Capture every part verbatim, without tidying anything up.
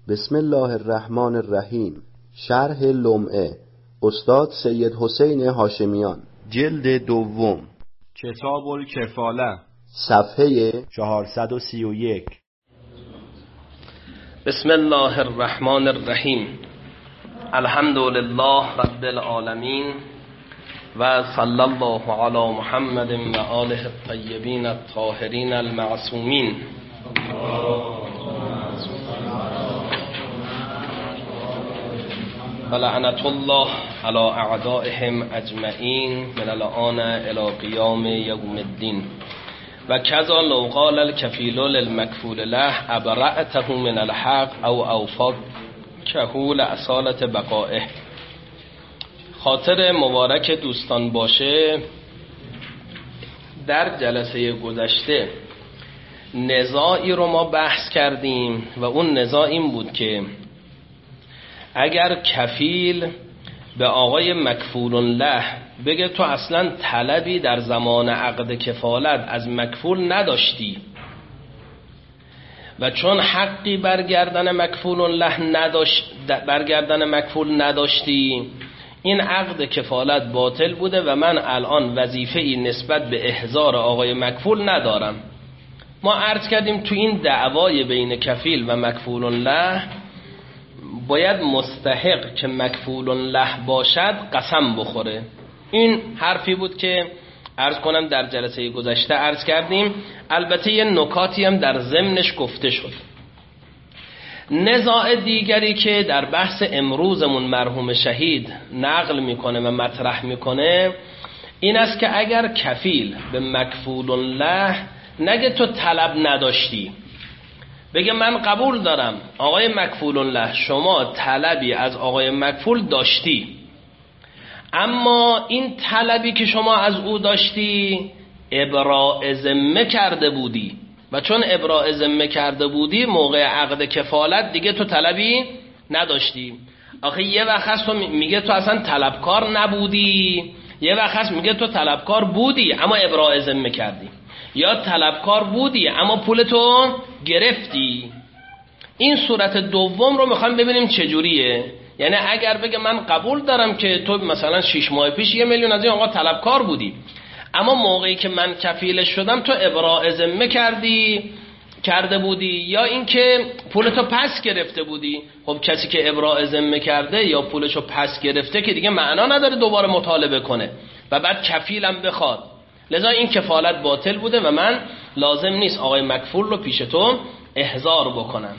بسم الله الرحمن الرحیم. شرح لمعه استاد سید حسین هاشمیان، جلد دوم، کتاب الکفاله، صفحه چهارصد و سی و یک. بسم الله الرحمن الرحیم. الحمد لله رب العالمین و صلی الله علی محمد و آله الطیبین الطاهرین المعصومین. و لعنت الله علی اعدائهم اجمعین من الآن الی قیام یوم الدین. و کذا لو قال الکفیل للمکفول له ابرأته من الحق او اوفاکه لاصالة بقائه. خاطر مبارک دوستان باشه، در جلسه گذشته نزاعی رو ما بحث کردیم و اون نزاع این بود که اگر کفیل به آقای مکفول له بگه تو اصلا طلبی در زمان عقد کفالت از مکفول نداشتی و چون حقی برگردن مکفول له نداشت برگردن مکفول نداشتی، این عقد کفالت باطل بوده و من الان وظیفه‌ای نسبت به احضار آقای مکفول ندارم. ما عرض کردیم تو این دعوای بین کفیل و مکفول له باید مستحق که مکفول له باشد قسم بخوره. این حرفی بود که عرض کنم در جلسه گذشته عرض کردیم. البته یه نکاتی هم در ضمنش گفته شد. نزاع دیگری که در بحث امروزمون مرحوم شهید نقل میکنه و مطرح میکنه این است که اگر کفیل به مکفول له نگه تو طلب نداشتی، بگه من قبول دارم آقای مکفول له شما طلبی از آقای مکفول داشتی، اما این طلبی که شما از او داشتی ابراء ذمه کرده بودی و چون ابراء ذمه کرده بودی موقع عقد کفالت دیگه تو طلبی نداشتی. آخه یه وقت هست تو میگه تو اصلا طلبکار نبودی، یه وقت هست میگه تو طلبکار بودی اما ابراء ذمه کردی، یا طلبکار بودی اما پول تو گرفتی. این صورت دوم رو میخوایم ببینیم چجوریه. یعنی اگر بگه من قبول دارم که تو مثلا شش ماه پیش یه میلیون از این آقا طلبکار بودی، اما موقعی که من کفیلش شدم تو ابراء ذمه کردی کرده بودی یا اینکه پولتو پس گرفته بودی. خب کسی که ابراء ذمه کرده یا پولشو پس گرفته که دیگه معنا نداره دوباره مطالبه کنه و بعد کفیلم بخواد. لذا این کفالت باطل بوده و من لازم نیست آقای مکفول رو پیش تو احضار بکنم.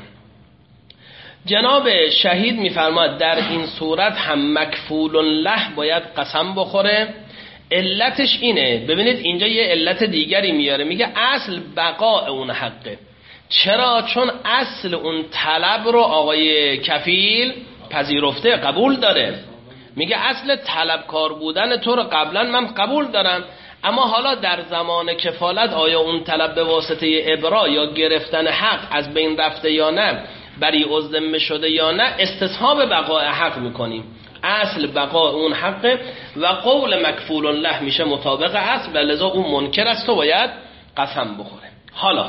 جناب شهید میفرماد در این صورت هم مکفول له باید قسم بخوره. علتش اینه، ببینید اینجا یه علت دیگری میاره، میگه اصل بقاء اون حقه. چرا؟ چون اصل اون طلب رو آقای کفیل پذیرفته، قبول داره. میگه اصل طلبکار بودن تو رو قبلا من قبول دارم، اما حالا در زمان کفالت آیا اون طلب به واسطه ابراء یا گرفتن حق از بین رفته یا نه، بری ذمه شده یا نه، استصحاب بقاء حق میکنیم. اصل بقاء اون حقه و قول مکفول له میشه مطابق اصل و لذا اون منکر است و باید قسم بخوره. حالا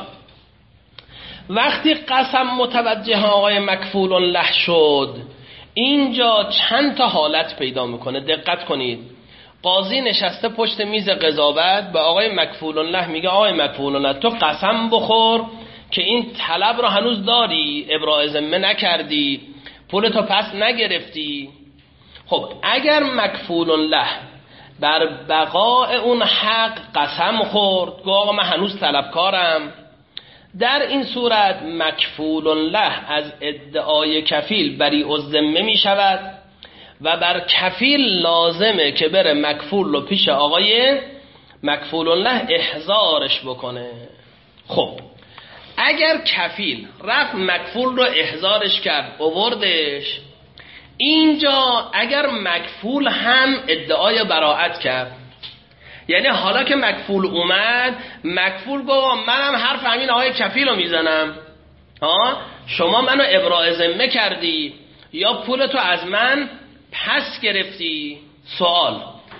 وقتی قسم متوجه آقای مکفول له شد، اینجا چند تا حالت پیدا میکنه. دقت کنید. قاضی نشسته پشت میز قضاوت به آقای مکفول له میگه آقای مکفول له تو قسم بخور که این طلب رو هنوز داری، ابراء ذمه نکردی، پولتو پس نگرفتی. خب اگر مکفول له بر بقاء اون حق قسم خورد، گفت آقا من هنوز طلبکارم، در این صورت مکفول له از ادعای کفیل بری الذمه می شود و بر کفیل لازمه که بره مکفول رو پیش آقای مکفول له احضارش بکنه. خب اگر کفیل رفت مکفول رو احضارش کرد اووردش، اینجا اگر مکفول هم ادعای براءت کرد، یعنی حالا که مکفول اومد، مکفول گفت منم حرف همین آقای کفیل رو میزنم، ها شما منو ابراء ذمه کردی یا پولتو از من پس گرفتی. سوال،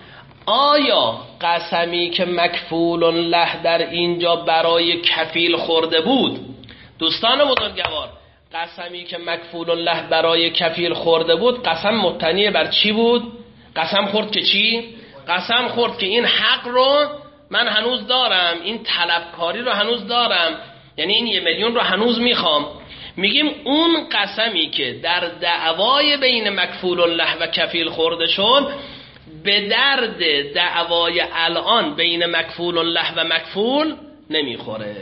آیا قسمی که مکفول له در اینجا برای کفیل خورده بود، دوستان بزرگوار قسمی که مکفول الله برای کفیل خورده بود قسم مبتنی بر چی بود؟ قسم خورد که چی؟ قسم خورد که این حق رو من هنوز دارم، این طلبکاری رو هنوز دارم، یعنی این یه میلیون رو هنوز میخوام. میگیم اون قسمی که در دعوای بین مکفول الله و کفیل خورده شد به درد دعوای الان بین مکفول الله و مکفول نمیخوره،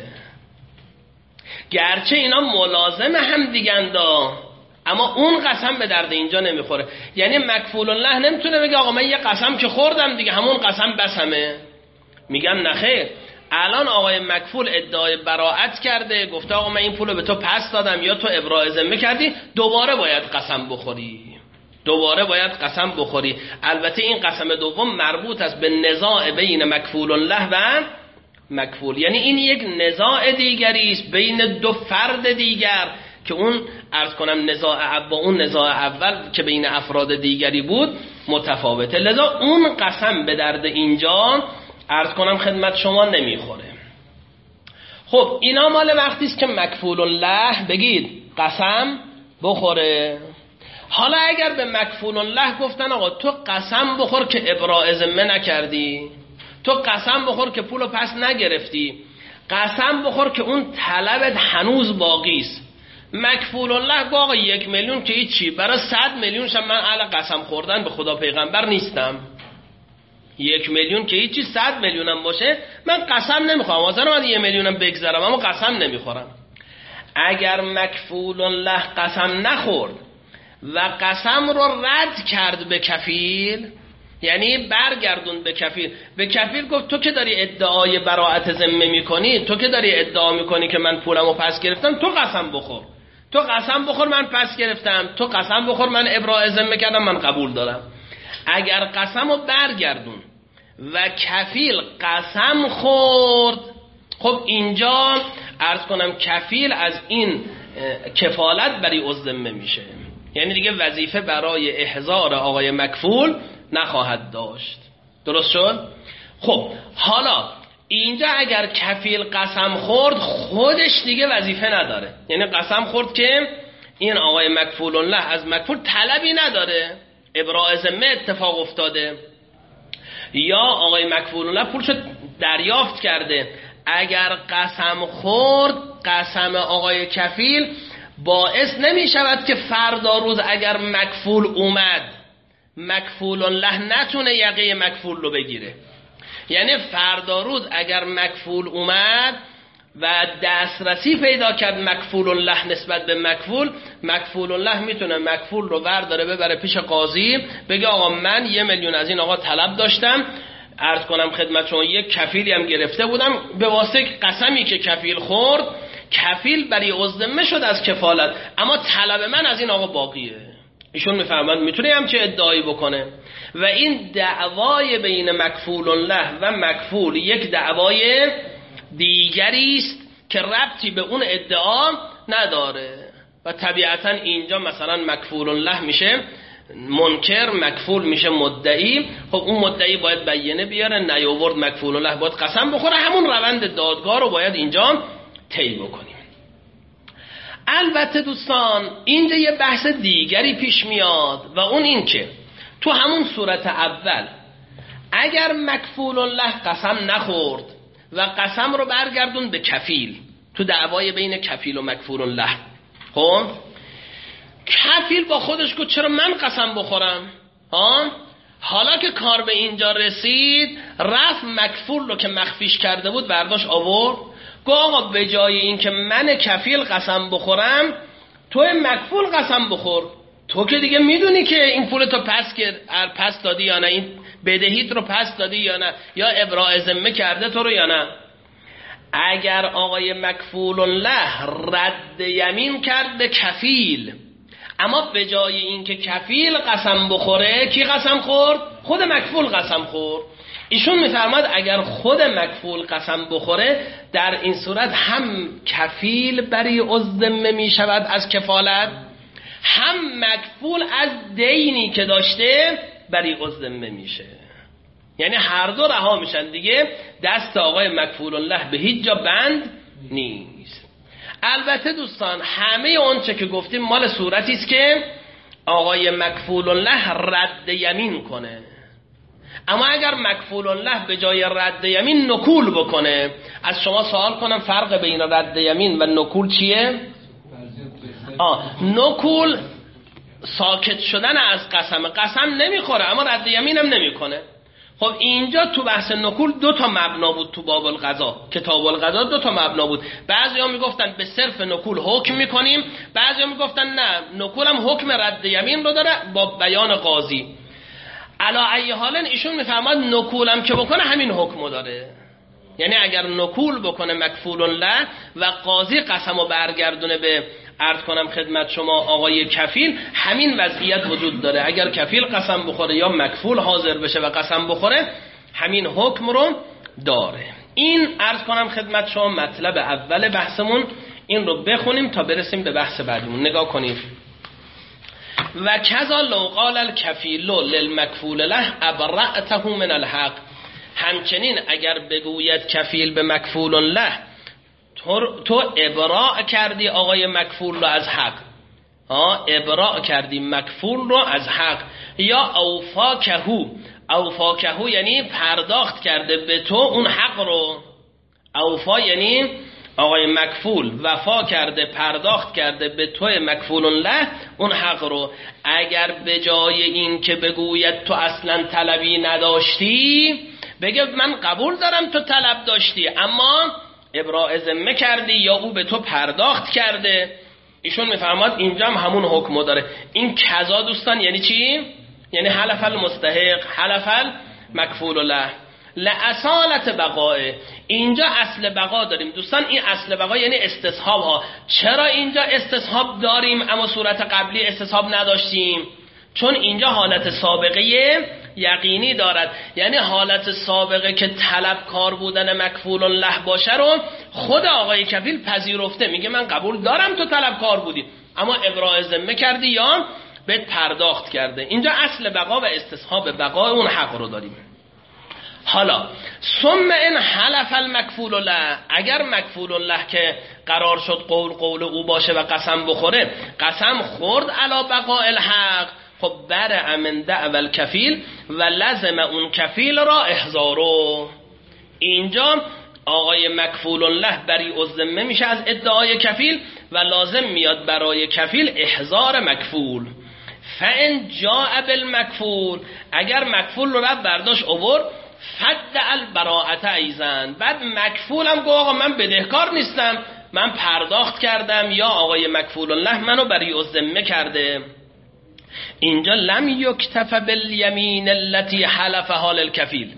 گرچه اینا ملازم هم دیگندا، اما اون قسم به درد اینجا نمیخوره. یعنی مکفول الله نمیتونه بگه آقا من یه قسم که خوردم دیگه همون قسم بسمه. میگن نخیر، الان آقای مکفول ادعای براءت کرده، گفته آقا من این پولو به تو پس دادم یا تو ابراء ذمه کردی، دوباره باید قسم بخوری، دوباره باید قسم بخوری. البته این قسم دوم مربوط است به نزاع بین مکفول الله و مکفول، یعنی این یک نزاع دیگری است بین دو فرد دیگر که اون عرض کنم نزاع با اون نزاع اول که بین افراد دیگری بود متفاوته، لذا اون قسم به درد اینجا عرض کنم خدمت شما نمیخوره. خب اینا مال وقتی است که مکفول الله بگید قسم بخوره. حالا اگر به مکفول الله گفتن آقا تو قسم بخور که ابراء ذمه نکردی، تو قسم بخور که پولو پس نگرفتی، قسم بخور که اون طلبت هنوز باقی است، مکفول الله با آقا یک میلیون که هیچی، برای صد میلیون شم من اهل قسم خوردن به خدا پیغمبر نیستم، یک میلیون که هیچی صد میلیونم باشه من قسم نمیخوام، حاضرم از یک میلیونم بگذرم اما قسم نمیخورم. اگر مکفول الله قسم نخورد و قسم رو رد کرد به کفیل، یعنی برگردون به کفیل، به کفیل گفت تو که داری ادعای براءت ذمه میکنی، تو که داری ادعا میکنی که من پولمو پس گرفتم، تو قسم بخور، تو قسم بخور من پس گرفتم، تو قسم بخور من ابراء ذمه کردم من قبول دارم. اگر قسم رو برگردون و کفیل قسم خورد، خب اینجا عرض کنم کفیل از این کفالت بری الذمه میشه، یعنی دیگه وظیفه برای احضار آقای مکفول نخواهد داشت. درست شد؟ خب حالا اینجا اگر کفیل قسم خورد خودش دیگه وظیفه نداره، یعنی قسم خورد که این آقای مکفول الله از مکفول طلبی نداره، ابراء ذمه اتفاق افتاده، یا آقای مکفول الله پولشو دریافت کرده. اگر قسم خورد قسم آقای کفیل باعث نمی شود که فردا روز اگر مکفول اومد مکفول الله نتونه یقه مکفول رو بگیره. یعنی فردا روز اگر مکفول اومد و دسترسی پیدا کرد مکفول الله نسبت به مکفول، مکفول الله میتونه مکفول رو برداره ببره پیش قاضی بگه آقا من یه میلیون از این آقا طلب داشتم، عرض کنم خدمت شما یک کفیلی هم گرفته بودم، به واسطه قسمی که کفیل خورد کفیل بری الذمه شد از کفالت، اما طلب من از این آقا باقیه. ایشون میفهمند میتونه همچه ادعایی بکنه و این دعوای بین مکفول الله و مکفول یک دعوای دیگری است که ربطی به اون ادعا نداره و طبیعتا اینجا مثلا مکفول الله میشه منکر، مکفول میشه مدعی. خب اون مدعی باید بیانه بیاره، نیاورد مکفول الله باید قسم بخوره، همون روند دادگاه رو باید اینجا طی بکنیم. البته دوستان اینجا یه بحث دیگری پیش میاد و اون این که تو همون صورت اول اگر مکفول الله قسم نخورد و قسم رو برگردون به کفیل تو دعوای بین کفیل و مکفول الله، خب کفیل با خودش گفت چرا من قسم بخورم؟ ها؟ حالا که کار به اینجا رسید رفت مکفول رو که مخفیش کرده بود برداشت آورد، گفت آقا به جای این که من کفیل قسم بخورم تو مکفول قسم بخور، تو که دیگه میدونی که این پول تو پس پس دادی یا نه، این بدهیت رو پس دادی یا نه، یا ابراء ذمه کرده تو رو یا نه. اگر آقای مکفول الله رد یمین کرد به کفیل، اما به جای این که کفیل قسم بخوره کی قسم خورد؟ خود مکفول قسم خورد. ایشون میفرماد اگر خود مکفول قسم بخوره در این صورت هم کفیل بری الذمه می شود از کفالت، هم مکفول از دینی که داشته بری الذمه میشه، یعنی هر دو رها میشن دیگه، دست آقای مکفول الله به هیچ جا بند نیست. البته دوستان همه اون چه که گفتیم مال صورتی است که آقای مکفول الله رد یمین کنه. اما اگر مکفول الله به جای رد یمین نکول بکنه، از شما سوال کنم فرق بین رد یمین و نکول چیه؟ آه نکول ساکت شدن از قسم، قسم نمیخوره اما رد یمین هم نمیکنه. خب اینجا تو بحث نکول دو تا مبنا بود تو باب القضا، کتاب القضا دو تا مبنا بود. بعضیا میگفتن به صرف نکول حکم میکنیم، بعضیا میگفتن نه نکول هم حکم رد یمین رو داره با بیان قاضی. علا ای حال ایشون میفهمد نکول هم که بکنه همین حکم داره. یعنی اگر نکول بکنه مکفول الله و قاضی قسم رو برگردونه به عرض کنم خدمت شما آقای کفیل، همین وضعیت وجود داره. اگر کفیل قسم بخوره یا مکفول حاضر بشه و قسم بخوره، همین حکم رو داره. این عرض کنم خدمت شما مطلب اول بحثمون. این رو بخونیم تا برسیم به بحث بعدیمون. نگاه کنید. و کذا لو قال الکفیل للمکفول له ابرأته من الحق، همچنین اگر بگوید کفیل به مکفول له تو, تو ابراء کردی آقای مکفول رو از حق، ها ابراء کردی مکفول رو از حق، یا اوفاکهو، اوفاکهو یعنی پرداخت کرده به تو اون حق رو. اوفا یعنی آقای مکفول وفا کرده پرداخت کرده به تو مکفول له اون حق رو. اگر به جای این که بگوید تو اصلا طلبی نداشتی، بگه من قبول دارم تو طلب داشتی اما ابراء ذمه کردی یا او به تو پرداخت کرده، ایشون میفرماد اینجا هم همون حکم داره. این کذا دوستان یعنی چی؟ یعنی حلف المستحق، حلف المکفول له لأصالت بقائه. اینجا اصل بقا داریم دوستان. این اصل بقا یعنی استصحاب ها. چرا اینجا استصحاب داریم اما صورت قبلی استصحاب نداشتیم؟ چون اینجا حالت سابقه یقینی دارد. یعنی حالت سابقه که طلبکار بودن مکفول الله باشه رو خود آقای کفیل پذیرفته، میگه من قبول دارم تو طلبکار بودی اما ابراء ذمه کردی یا بهت پرداخت کرده. اینجا اصل بقا و استصحاب بقا اون حق رو داریم. حالا ثم ان حلف المکفول الله، اگر مکفول الله که قرار شد قول قول او باشه و قسم بخوره، قسم خورد علی بقاء الحق، خب برع من دعوی الکفیل و لزم اون کفیل را احضارو. اینجا آقای مکفول الله بری الذمه میشه از ادعای کفیل و لازم میاد برای کفیل احضار مکفول. فان جاء بالمکفول، اگر مکفول رو رب برداشت اوور، فد البراءت ایزن، بعد مکفول هم گو آقا من بدهکار نیستم، من پرداخت کردم یا آقای مکفول الله منو بری الذمه کرده. اینجا لم یکتف بالیمین التي حلفها الکفیل،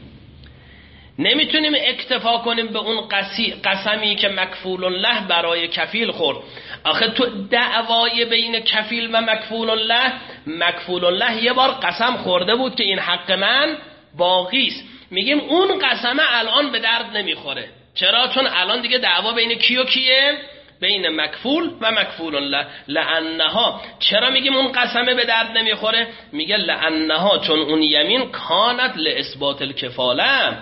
نمیتونیم اکتفا کنیم به اون قسمی که مکفول الله برای کفیل خورد. آخه تو دعوای بین کفیل و مکفول الله، مکفول الله یه بار قسم خورده بود که این حق من باقیست، میگیم اون قسمه الان به درد نمیخوره. چرا؟ چون الان دیگه دعوا بین کی و کیه؟ بین مکفول و مکفول الله. لعنها، چرا میگیم اون قسمه به درد نمیخوره؟ میگه لعنها چون اون یمین کانت لاثبات الکفاله،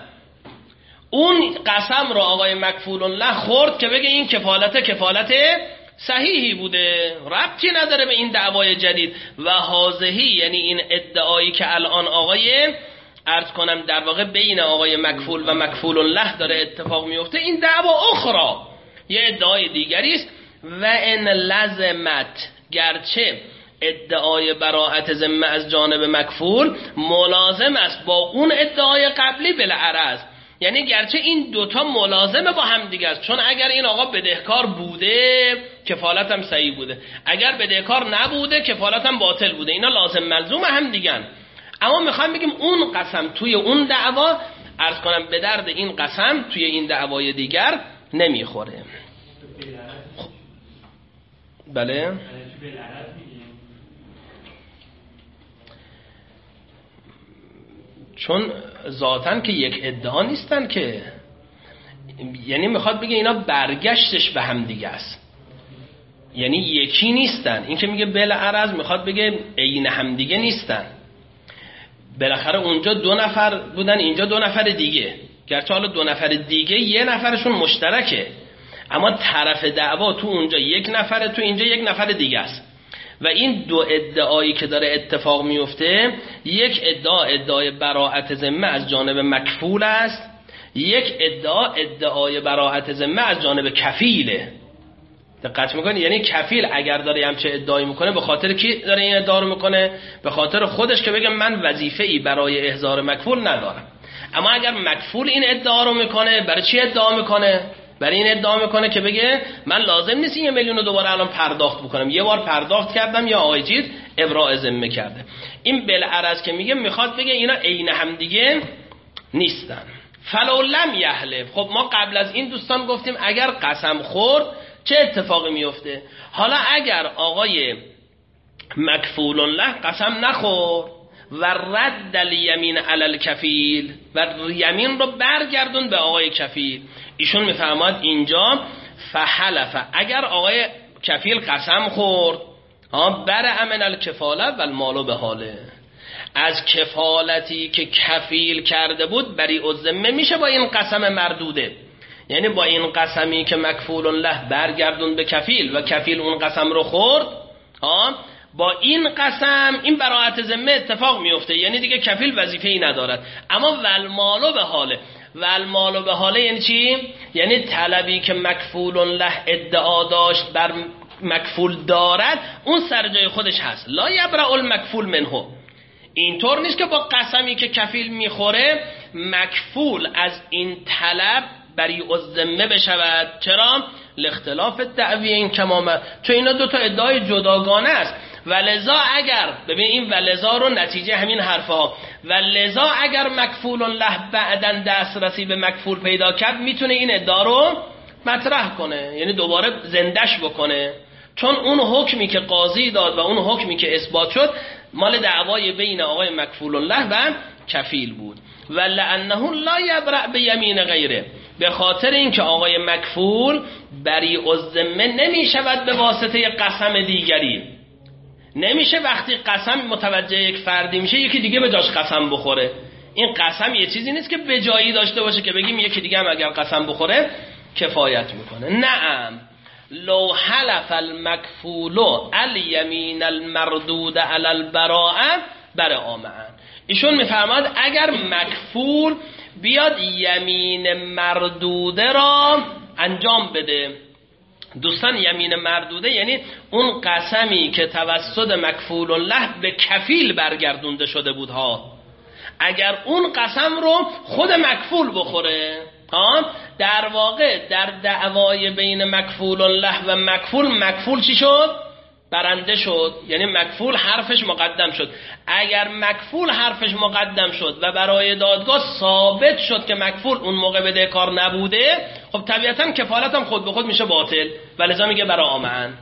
اون قسم رو آقای مکفول الله خورد که بگه این کفالت کفالت صحیحی بوده، ربطی نداره به این دعوای جدید. و هازهی یعنی این ادعایی که الان آقای عرض کنم در واقع بین آقای مکفول و مکفول الله داره اتفاق میفته، این دعوا اخرى یه ادعای دیگری است. و ان لزمت، گرچه ادعای براءت ذمه از جانب مکفول ملازم است با اون ادعای قبلی بالعرض، یعنی گرچه این دوتا ملازمه با هم دیگه است. چون اگر این آقا بدهکار بوده کفالت هم صحیح بوده، اگر بدهکار نبوده کفالت هم باطل بوده، اینا لازم ملزوم هم دیگن. اما میخوام بگیم اون قسم توی اون دعوا عرض کنم به درد این قسم توی این دعوای دیگر نمیخوره. بله چون ذاتن که یک ادعا نیستن که، یعنی میخواد بگه اینا برگشتش به هم دیگه است، یعنی یکی نیستن. این که میگه بالعرض میخواد بگه عین هم دیگه نیستن. بالاخره اونجا دو نفر بودن، اینجا دو نفر دیگه، گرچه حالا دو نفر دیگه یه نفرشون مشترکه اما طرف دعوا تو اونجا یک نفره، تو اینجا یک نفر دیگه است و این دو ادعایی که داره اتفاق میفته، یک ادعا ادعای براءت ذمه از جانب مکفول است، یک ادعا ادعای براءت ذمه از جانب کفیله. دقت میکنی؟ یعنی کفیل اگر داره همچه ادعایی میکنه به خاطر کی داره این ادعا رو میکنه؟ به خاطر خودش که بگه من وظیفه‌ای برای احضار مکفول ندارم. اما اگر مکفول این ادعا رو میکنه، برای چی ادعا میکنه؟ برای این ادعا میکنه که بگه من لازم نیست این میلیون رو دوباره الان پرداخت بکنم، یه بار پرداخت کردم یا آقای چیز ابراء ذمه کرده. این بالعرض که میگه میخواد بگه اینا عین هم دیگه نیستن. فلو لم یحلف، خب ما قبل از این دوستان گفتیم اگر قسم خورد چه اتفاقی میفته. حالا اگر آقای مکفول له قسم نخورد و رد الیمین علی الکفیل و یمین رو برگردون به آقای کفیل، ایشون میفرماد اینجا فحلف، اگر آقای کفیل قسم خورد بر امن الکفاله و المال به حاله، از کفالتی که کفیل کرده بود بری الذمه میشه با این قسم مردوده. یعنی با این قسمی که مکفول له برگردون به کفیل و کفیل اون قسم رو خورد، ها با این قسم این براءت ذمه اتفاق میفته، یعنی دیگه کفیل وظیفه‌ای ندارد. اما والمالو به حاله، والمالو به حاله یعنی چی؟ یعنی طلبی که مکفول له ادعا داشت بر مکفول دارد اون سر جای خودش هست. لا یبرأ المکفول منه، اینطور نیست که با قسمی که کفیل میخوره مکفول از این طلب بری الذمه بشود. چرا؟ لاختلاف الدعوی این کمامه، چون اینا دو تا ادعای جداگانه است. ولذا اگر ببین این ولذا رو نتیجه همین حرفها، ولذا اگر مکفول له بعدن دسترسی به مکفول پیدا کرد میتونه این ادعا رو مطرح کنه، یعنی دوباره زندش بکنه، چون اون حکمی که قاضی داد و اون حکمی که اثبات شد مال دعوای بین آقای مکفول له و کفیل بود. ولانه لا یبرأ بیمین غیره، به خاطر اینکه آقای مکفول بری الذمه نمی شود به واسطه قسم دیگری. نمیشه وقتی قسم متوجه یک فردی میشه یکی دیگه به جاش قسم بخوره. این قسم یه چیزی نیست که به جایی داشته باشه که بگیم یکی دیگه هم اگر قسم بخوره کفایت میکنه. نعم لو حلف المکفول الیمین المردود علی البراءه برآ معا. ایشون میفرماد اگر مکفول بیاد یمین مردوده را انجام بده. دوستان یمین مردوده یعنی اون قسمی که توسط مکفول له به کفیل برگردونده شده بود ها، اگر اون قسم رو خود مکفول بخوره ها، در واقع در دعوای بین مکفول له و مکفول، مکفول چی شد؟ برنده شد، یعنی مکفول حرفش مقدم شد. اگر مکفول حرفش مقدم شد و برای دادگاه ثابت شد که مکفول اون موقع بده کار نبوده، خب طبیعتا کفالت هم خود به خود میشه باطل و لذا میگه برا آمن.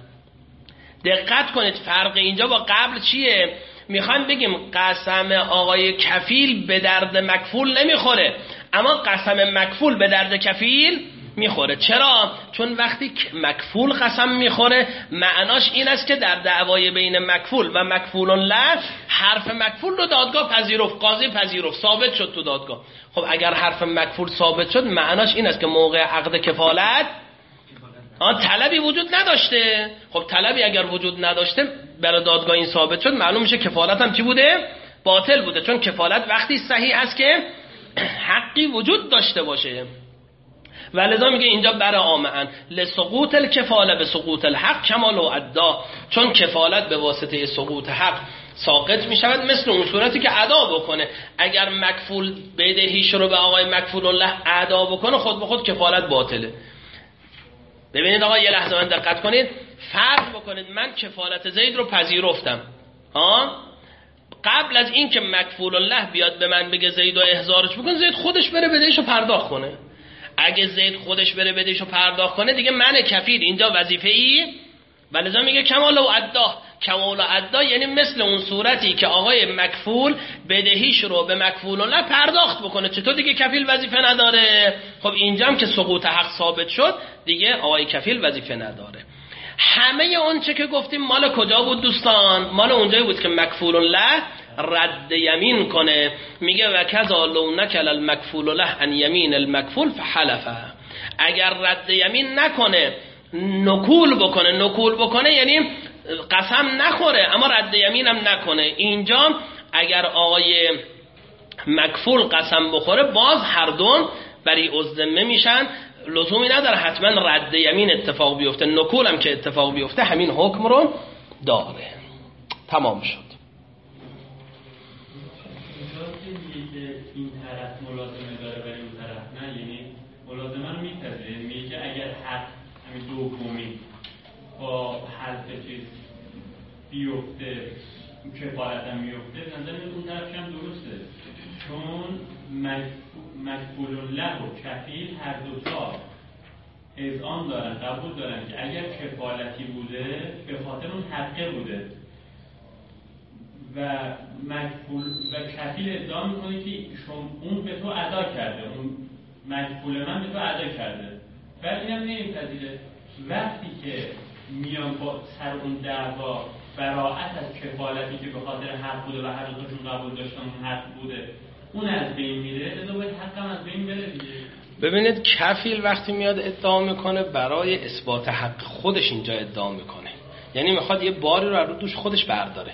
دقت کنید فرق اینجا با قبل چیه؟ میخوایم بگیم قسم آقای کفیل به درد مکفول نمیخوره، اما قسم مکفول به درد کفیل میخوره. چرا؟ چون وقتی مکفول قسم میخوره معناش این است که در دعوای بین مکفول و مکفول له حرف مکفول رو دادگاه پذیرفت، قاضی پذیرفت، ثابت شد تو دادگاه. خب اگر حرف مکفول ثابت شد معناش این است که موقع عقد کفالت آن طلبی وجود نداشته. خب طلبی اگر وجود نداشته برای دادگاه این ثابت شد، معلوم میشه کفالت هم چی بوده؟ باطل بوده، چون کفالت وقتی صحیح است که حقی وجود داشته باشه. و لذا میگه اینجا برا آمعن لسقوط الکفاله به سقوط الحق کما لو ادا، چون کفالت به واسطه سقوط حق ساقط میشود مثل اون صورتی که ادا بکنه. اگر مکفول بدهیش رو به آقای مکفول له ادا بکنه خود به خود کفالت باطله. ببینید آقا یه لحظه من دقت کنید، فرض بکنید من کفالت زید رو پذیرفتم ها، قبل از این که مکفول له بیاد به من بگه زید رو احضارش بکن، زید خودش بره بدهیش رو پرداخت کنه. اگه زید خودش بره بدهیش رو پرداخت کنه دیگه من کفیل اینجا وظیفه‌ای، ولذا میگه کمال و ادا. کمال و ادا یعنی مثل اون صورتی که آقای مکفول بدهیش رو به مکفول له پرداخت بکنه، چطور دیگه کفیل وظیفه نداره؟ خب اینجا هم که سقوط حق ثابت شد دیگه آقای کفیل وظیفه نداره. همه اون چه که گفتیم مال کجا بود دوستان؟ مال اونجایی بود که مکفول له رد یمین کنه. میگه و کذا لو نکل المکفول له ان یمین المکفول فحلفه، اگر رد یمین نکنه نکول بکنه، نکول بکنه یعنی قسم نخوره اما رد یمین هم نکنه. اینجا اگر آقای مکفول قسم بخوره باز هر دون بری الذمه میشن، لزومی نداره حتما رد یمین اتفاق بیفته، نکول هم که اتفاق بیفته همین حکم رو داره. تمام شد. این طرف ملازمه داره ولی اون طرف نه، یعنی ملازمه رو میپذیره، میگه اگر حق همین دومی با حذف چیز بیفته کفالت هم میفته، نظر میاد اون طرفش هم درسته، چون مکفول له و کفیل هر دو تا اذعان دارن، قبول دارن که اگر کفالتی بوده به خاطر اون حقه بوده و مکفول و کفیل ادعا میکنه که شما اون به تو ادا کرده، اون مکفول من به تو ادا کرده، ولی اینم نمیپذیره. وقتی که میان با سر اون دعوا براءت از کفالتی که به خاطر حق بوده و هر دو تاشون قبول داشتن اون حق بوده اون از بین میره، لذا باید حقم از بین بره دیگه. ببینید کفیل وقتی میاد ادعا میکنه برای اثبات حق خودش اینجا ادعا میکنه، یعنی میخواد یه باری رو رو دوش خودش برداره.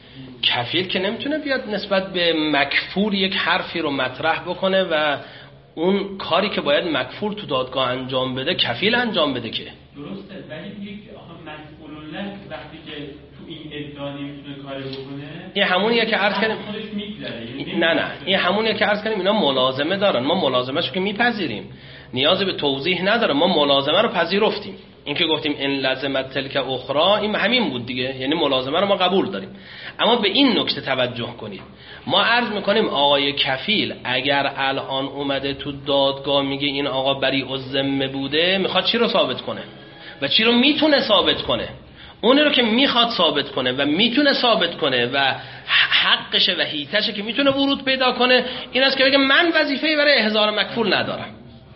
کفیل که نمیتونه بیاد نسبت به مکفول یک حرفی رو مطرح بکنه و اون کاری که باید مکفول تو دادگاه انجام بده کفیل انجام بده که درسته، ولی یک آخه مکفول له وقتی که تو این ادعا نمیتونه کاری بکنه این همونیه که عرض کردیم خودش میگذره. نه نه این همونیه که عرض کردیم اینا ملازمه دارن، ما ملازمه‌شو که میپذیریم نیازی به توضیح نداره، ما ملازمه رو پذیرفتیم. این که گفتیم ان لزمت تلک اخرى این همین بود دیگه، یعنی ملازمه رو ما قبول داریم. اما به این نکته توجه کنید، ما عرض میکنیم آقای کفیل اگر الان اومده تو دادگاه میگه این آقا بری الذمه بوده، میخواد چی رو ثابت کنه و چی رو میتونه ثابت کنه؟ اون رو که میخواد ثابت کنه و میتونه ثابت کنه و حقشه و هیتشه که میتونه ورود پیدا کنه، این است که بگه من وظیفه‌ای برای احضار مکفول ندارم.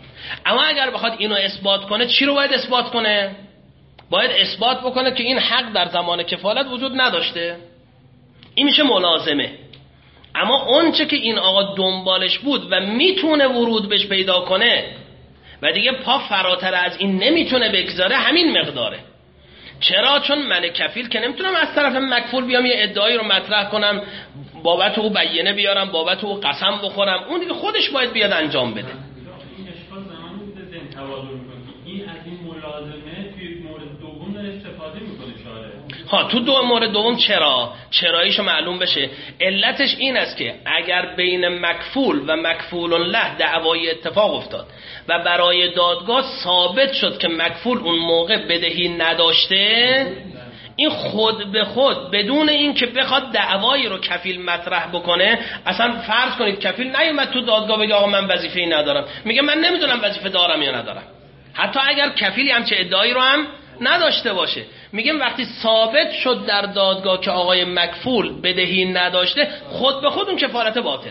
اما اگر بخواد اینو اثبات کنه چی رو باید اثبات کنه؟ باید اثبات بکنه که این حق در زمان کفالت وجود نداشته. این میشه ملازمه. اما اون چه که این آقا دنبالش بود و میتونه ورود بهش پیدا کنه و دیگه پا فراتر از این نمیتونه بگذاره، همین مقداره. چرا؟ چون من کفیل که نمیتونم از طرف مکفول بیام یه ادعایی رو مطرح کنم، بابت او بیانه بیارم، بابت او قسم بخورم، اون دیگه خودش باید بیاد انجام بده. این اشکال زمانی بوده ذهن توازن میکنه این از این ملازمه توی مورد دوم داره استفاده میکنه شاره. ها تو دو مورد دوم چرا؟ چراییشو معلوم بشه. علتش این است که اگر بین مکفول و مکفول له دعوای اتفاق افتاد و برای دادگاه ثابت شد که مکفول اون موقع بدهی نداشته، این خود به خود بدون این که بخواد دعوایی رو کفیل مطرح بکنه، اصلا فرض کنید کفیل نیومد تو دادگاه بگه آقا من وظیفه‌ای ندارم، میگه من نمیدونم وظیفه دارم یا ندارم، حتی اگر کفیلی همچه ادعایی رو هم نداشته باشه. میگم وقتی ثابت شد در دادگاه که آقای مکفول بدهی نداشته، خود به خود اون کفالت باطله.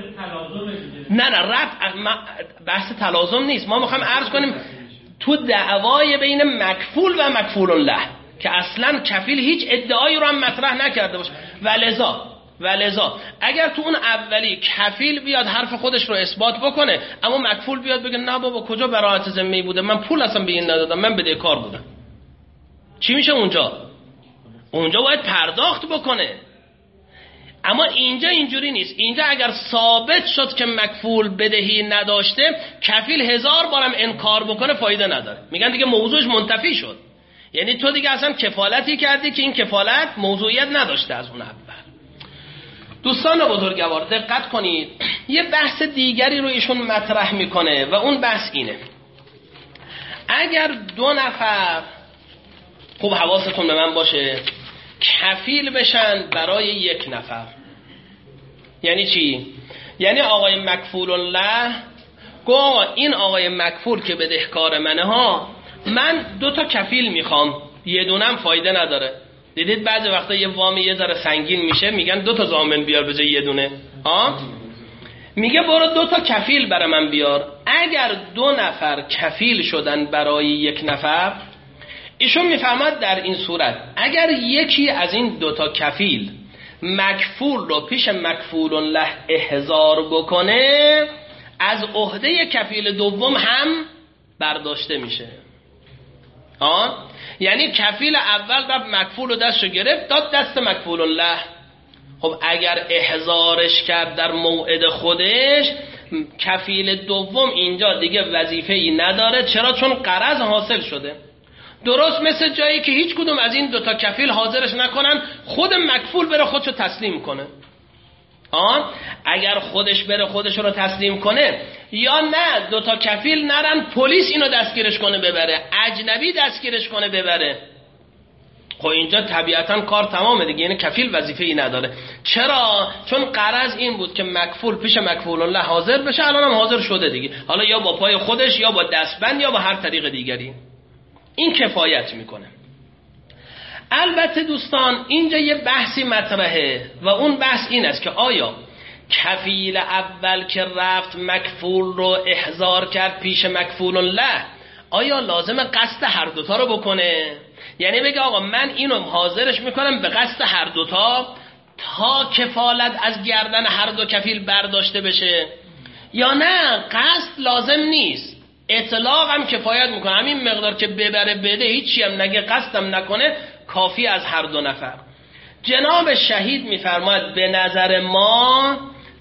نه نه رفع بحث تلازم نیست، ما میخوایم عرض کنیم تو دعوای بین مکفول و مکفول له که اصلا کفیل هیچ ادعایی رو هم مطرح نکرده باشه، ولذا ولذا اگر تو اون اولی کفیل بیاد حرف خودش رو اثبات بکنه اما مکفول بیاد بگه نه بابا کجا براءت ذمه‌ای بوده، من پول اصلا به این ندادم، من بدهکار بودم، چی میشه اونجا؟ اونجا باید پرداخت بکنه. اما اینجا اینجوری نیست. اینجا اگر ثابت شد که مکفول بدهی نداشته، کفیل هزار بارم انکار بکنه فایده نداره، میگن دیگه موضوعش منتفی شد، یعنی تو دیگه اصلا کفالتی کردی که این کفالت موضوعیت نداشته از اون اول. دوستان بزرگوار دقت کنید، یه بحث دیگری رو ایشون مطرح میکنه و اون بحث اینه، اگر دو نفر، خوب حواستون به من باشه، کفیل بشن برای یک نفر، یعنی چی؟ یعنی آقای مکفول له گو آقا این آقای مکفول که بدهکار منه ها، من دو تا کفیل میخوام، یه دونم فایده نداره. دیدید بعضی وقتا یه وام یه ذره سنگین میشه میگن دو تا ضامن بیار به جای یه دونه، ها؟ میگه برو دو تا کفیل برای من بیار. اگر دو نفر کفیل شدن برای یک نفر، ایشون میفهمد در این صورت اگر یکی از این دو تا کفیل مکفول رو پیش مکفول له احضار بکنه، از عهده کفیل دوم هم برداشته میشه. آه؟ یعنی کفیل اول رفت مکفول و دستشو گرفت داد دست مکفول الله. خب اگر احضارش کرد در موعد خودش، کفیل دوم اینجا دیگه وظیفه ای نداره. چرا؟ چون قرض حاصل شده. درست مثل جایی که هیچ کدوم از این دوتا کفیل حاضرش نکنن، خود مکفول بره خودشو تسلیم کنه. آن اگر خودش بره خودش رو تسلیم کنه، یا نه دوتا کفیل نرن پلیس اینو دستگیرش کنه ببره، اجنبی دستگیرش کنه ببره، خب اینجا طبیعتا کار تمامه دیگه. یعنی کفیل وظیفه ای نداره. چرا؟ چون غرض این بود که مکفول پیش مکفول الله حاضر بشه. الان هم حاضر شده دیگه، حالا یا با پای خودش یا با دستبند یا با هر طریق دیگری. این کفایت میکنه. البته دوستان اینجا یه بحثی مطرحه و اون بحث این است که آیا کفیل اول که رفت مکفول رو احضار کرد پیش مکفول الله، آیا لازم قصد هر دوتا رو بکنه؟ یعنی بگه آقا من اینو حاضرش میکنم به قصد هر دوتا تا کفالت از گردن هر دو کفیل برداشته بشه، یا نه قصد لازم نیست، اطلاق هم کفایت میکنه، همین مقدار که ببره بده، هیچی هم نگه قصدم نکنه، کافی از هر دو نفر. جناب شهید میفرماید به نظر ما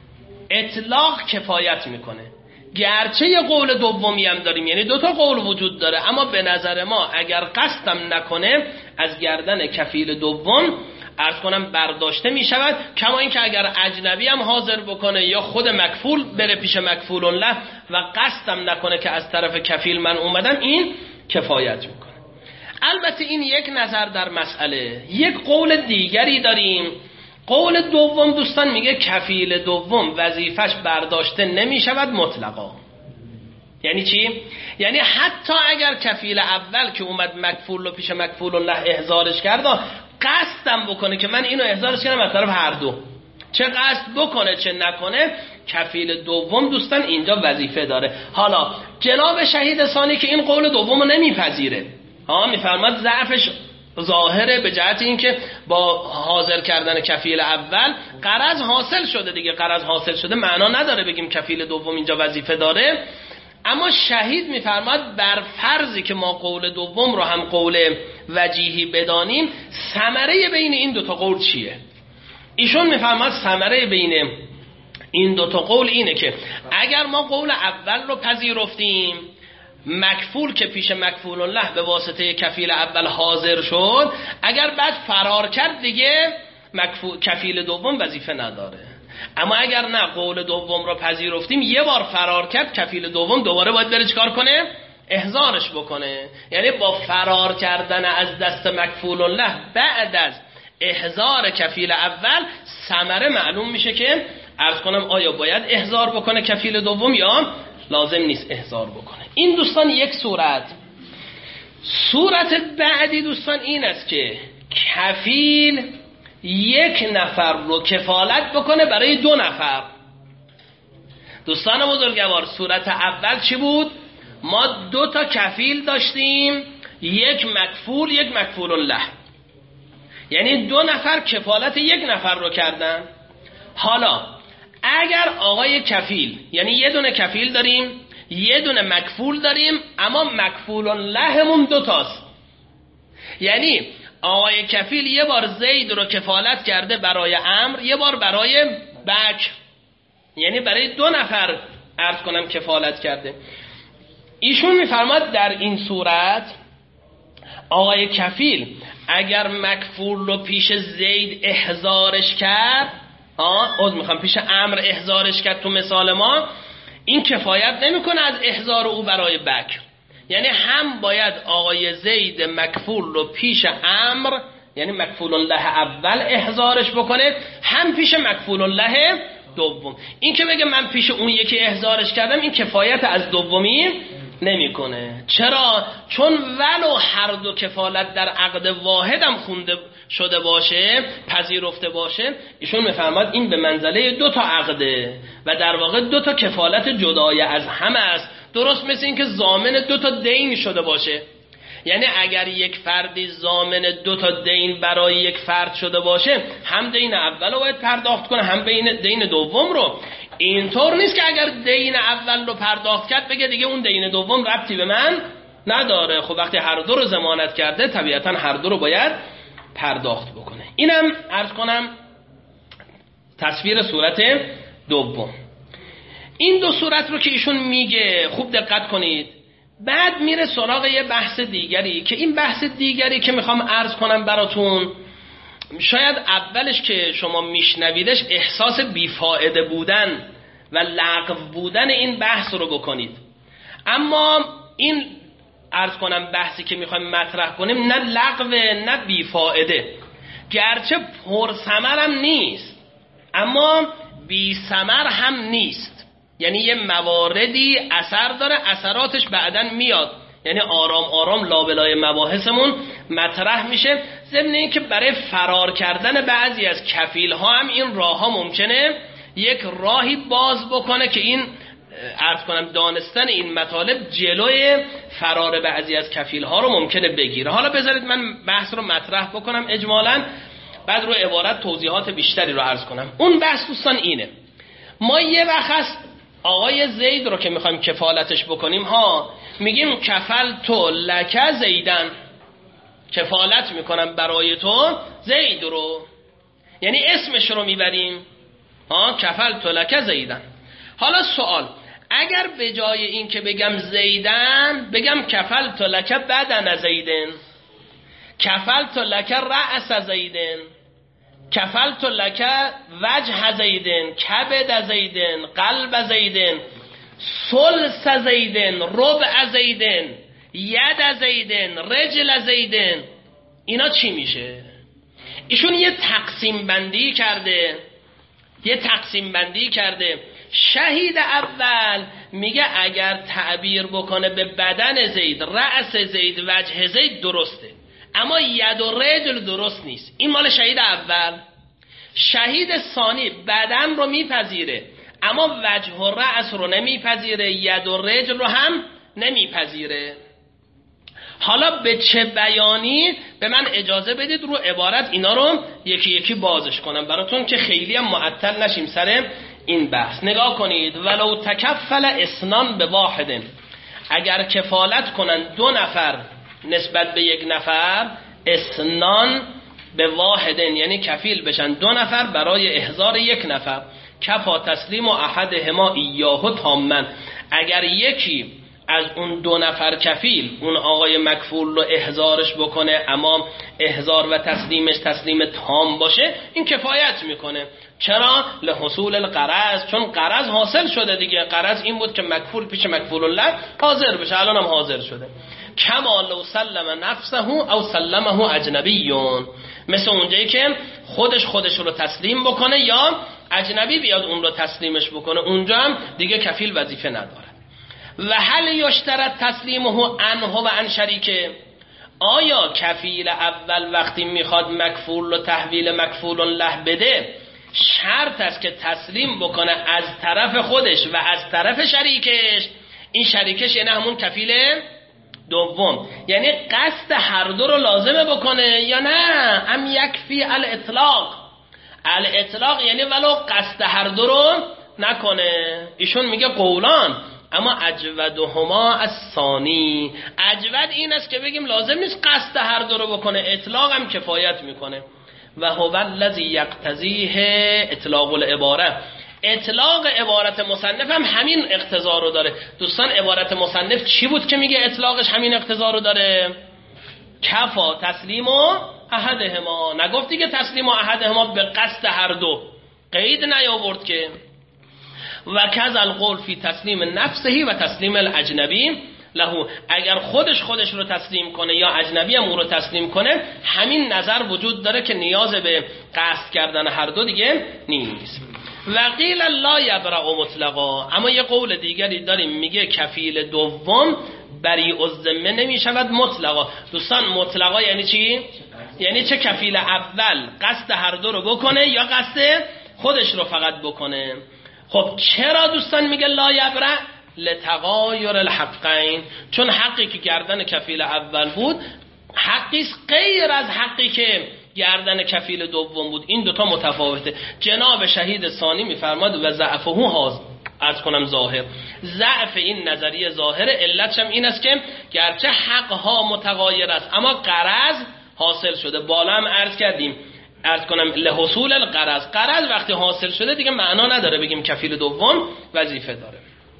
اطلاق کفایت میکنه، گرچه یه قول دومی هم داریم، یعنی دوتا قول وجود داره، اما به نظر ما اگر قصدم نکنه از گردن کفیل دوم عرض کنم برداشته میشود. کما این که اگر اجنبی هم حاضر بکنه یا خود مکفول بره پیش مکفول الله و قصدم نکنه که از طرف کفیل من اومدم، این کفایت میکنه. البته این یک نظر در مسئله. یک قول دیگری داریم. قول دوم دوستان میگه کفیل دوم وظیفش برداشته نمیشود مطلقا. یعنی چی؟ یعنی حتی اگر کفیل اول که اومد مکفول رو پیش مکفول الله احضارش کرد، قصدم بکنه که من اینو احضارش کردم از طرف هر دو، چه قصد بکنه چه نکنه، کفیل دوم دوستان اینجا وظیفه داره. حالا جناب شهید ثانی که این قول دوم رو نمیپذیره، ها میفرماد ضعفش ظاهره به جهت اینکه با حاضر کردن کفیل اول قرض حاصل شده دیگه، قرض حاصل شده معنا نداره بگیم کفیل دوم اینجا وظیفه داره. اما شهید میفرماد بر فرضی که ما قول دوم رو هم قول وجیهی بدانیم، ثمره بین این دوتا قول چیه؟ ایشون میفرماد ثمره بین این دوتا قول اینه که اگر ما قول اول رو پذیرفتیم، مکفول که پیش مکفول الله به واسطه کفیل اول حاضر شد، اگر بعد فرار کرد دیگه مکفول کفیل دوم وظیفه نداره. اما اگر نه قول دوم رو پذیرفتیم، یه بار فرار کرد، کفیل دوم دوباره باید بره چیکار کنه؟ احضارش بکنه. یعنی با فرار کردن از دست مکفول الله بعد از احضار کفیل اول ثمره معلوم میشه که عرض کنم آیا باید احضار بکنه کفیل دوم یا لازم نیست احضار بکنه. این دوستان یک صورت. صورت بعدی دوستان این است که کفیل یک نفر رو کفالت بکنه برای دو نفر. دوستان بزرگوار صورت اول چی بود؟ ما دو تا کفیل داشتیم، یک مکفول یک مکفول الله، یعنی دو نفر کفالت یک نفر رو کردن. حالا اگر آقای کفیل، یعنی یه دونه کفیل داریم یه دونه مکفول داریم، اما مکفول اللهمون دو تاست، یعنی آقای کفیل یه بار زید رو کفالت کرده برای عمرو، یه بار برای بکر، یعنی برای دو نفر عرض کنم کفالت کرده. ایشون میفرماد در این صورت آقای کفیل اگر مکفول رو پیش زید احضارش کرد، آه از میخوام پیش عمرو احضارش کرد تو مثال ما، این کفایت نمیکنه از احضار او برای بکر. یعنی هم باید آقای زید مکفول رو پیش عمرو، یعنی مکفول الله اول احضارش بکنه، هم پیش مکفول الله دوم. این که بگه من پیش اون یکی احضارش کردم، این کفایت از دومی نمیکنه. چرا؟ چون ولو هر دو کفالت در عقد واحدم خونده شده باشه، پذیرفته باشه، ایشون میفرماد این به منزله دو تا عقده و در واقع دو تا کفالت جدای از هم است. درست مثل این که ضامن دو تا دین شده باشه، یعنی اگر یک فردی ضامن دو تا دین برای یک فرد شده باشه، هم دین اول رو باید پرداخت کنه هم دین دوم رو. اینطور نیست که اگر دین اول رو پرداخت کرد بگه دیگه اون دین دوم ربطی به من نداره. خب وقتی هر دو رو ضمانت کرده طبیعتا هر دو رو باید پرداخت بکنه. اینم عرض کنم تصویر صورت دوم. این دو صورت رو که ایشون میگه خوب دقت کنید. بعد میره سراغ یه بحث دیگری که این بحث دیگری که میخوام عرض کنم براتون، شاید اولش که شما میشنویدش احساس بیفائده بودن و لغو بودن این بحث رو بکنید، اما این عرض کنم بحثی که میخوایم مطرح کنیم نه لغو نه بیفائده، گرچه پرثمرم نیست اما بی ثمر هم نیست. یعنی یه مواردی اثر داره، اثراتش بعدن میاد، یعنی آرام آرام لابلای مباحثمون مطرح میشه. ضمن این که برای فرار کردن بعضی از کفیل ها هم این راه ها ممکنه یک راهی باز بکنه که این عرض کنم دانستن این مطالب جلوی فرار بعضی از کفیل ها رو ممکنه بگیره. حالا بذارید من بحث رو مطرح بکنم اجمالاً، بعد رو عبارت توضیحات بیشتری رو عرض کنم. اون بحث دوستان اینه، ما یه وقت آقای زید رو که میخوایم کفالتش بکنیم ها میگیم کفل تو لکه زیدن، کفالت میکنم برای تو زید رو، یعنی اسمش رو میبریم ها کفل تو لکه زیدن. حالا سوال، اگر به جای این که بگم زیدن بگم کفل تو لکه بدن زیدن، کفل تو لکه رأس زیدن، کفل تو لکه وجه زیدن، کبد زیدن، قلب زیدن، سلس زیدن، ربع زیدن، ید زیدن، رجل زیدن، اینا چی میشه؟ ایشون یه تقسیم بندی کرده، یه تقسیم بندی کرده. شهید اول میگه اگر تعبیر بکنه به بدن زید، رأس زید، وجه زید درسته، اما ید و رجل درست نیست. این مال شهید اول. شهید ثانی بدن رو میپذیره اما وجه و رأس رو نمیپذیره، ید و رجل رو هم نمیپذیره. حالا به چه بیانی؟ به من اجازه بدید رو عبارت اینا رو یکی یکی بازش کنم براتون که خیلی هم معطل نشیم سر این بحث. نگاه کنید، ولو تکفل اسنان به واحدن، اگر کفالت کنن دو نفر نسبت به یک نفر، اسنان به واحدن یعنی کفیل بشن دو نفر برای احضار یک نفر، کفا تسلیم و احدهما ایاه تامن، اگر یکی از اون دو نفر کفیل اون آقای مکفول رو احضارش بکنه اما احضار و تسلیمش تسلیم تام باشه، این کفایت میکنه. چرا؟ لحصول القرض، چون قرض حاصل شده دیگه. قرض این بود که مکفول پیش مکفول الله حاضر بشه، الان هم حاضر شده. کما لو سلم نفسه او سلمه اجنبیون، مثل اونجایی که خودش خودش رو تسلیم بکنه یا اجنبی بیاد اون رو تسلیمش بکنه، اونجا هم دیگه کفیل وظیفه نداره. و هل یشترط تسلیمه عنه و عن شریکه، آیا کفیل اول وقتی میخواد مکفول رو تحویل مکفول له بده شرط است که تسلیم بکنه از طرف خودش و از طرف شریکش؟ این شریکش یعنی همون کفیل دوم، یعنی قصد هر دو رو لازمه بکنه یا نه؟ ام یکفی الاطلاق، الاطلاق یعنی ولو قصد هر دو رو نکنه. ایشون میگه قولان، اما اجودهما الثانی، اجود این است که بگیم لازم نیست قصد هر دو رو بکنه، اطلاق هم کفایت میکنه. و هو الذی یقتضیه اطلاق العباره، اطلاق عبارت مصنف هم همین اقتضا رو داره. دوستان عبارت مصنف چی بود که میگه اطلاقش همین اقتضا رو داره؟ کفا تسلیم و احدهما، نگفت دیگه تسلیم و احدهما به قصد هر دو، قید نیاورد که. و کذا القول فی تسلیم نفسه و تسلیم الاجنبی له، اگر خودش خودش رو تسلیم کنه یا اجنبی هم او رو تسلیم کنه، همین نظر وجود داره که نیاز به قصد کردن هر دو دیگه نیست. و قیل لا یبرأ مطلقا، اما یه قول دیگری داریم میگه کفیل دوم بریء الذمه نمی شود مطلقا. دوستان مطلقا یعنی چی؟ یعنی چه کفیل اول قصد هر دو رو بکنه یا قصد خودش رو فقط بکنه. خب چرا دوستان میگه لا یبرأ؟ لتغایر الحقین، چون حقی که گردن کفیل اول بود حقیست غیر از حقی که گردن کفیل دوم بود. این دوتا متفاوته. جناب شهید ثانی میفرماد و ضعفه هاز از کنم ظاهر، ضعف این نظریه ظاهره. علتش هم این است که گرچه حقها متغایر است اما غرض حاصل شده. بالا هم عرض کردیم، عرض کنم لحصول الغرض، غرض وقتی حاصل شده دیگه معنا نداره بگیم کفیل دوم وظیفه داره.